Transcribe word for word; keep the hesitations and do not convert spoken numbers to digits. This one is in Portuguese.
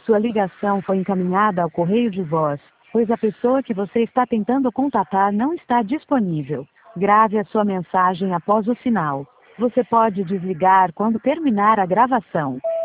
Sua ligação foi encaminhada ao correio de voz, pois a pessoa que você está tentando contatar não está disponível. Grave a sua mensagem após o sinal. Você pode desligar quando terminar a gravação.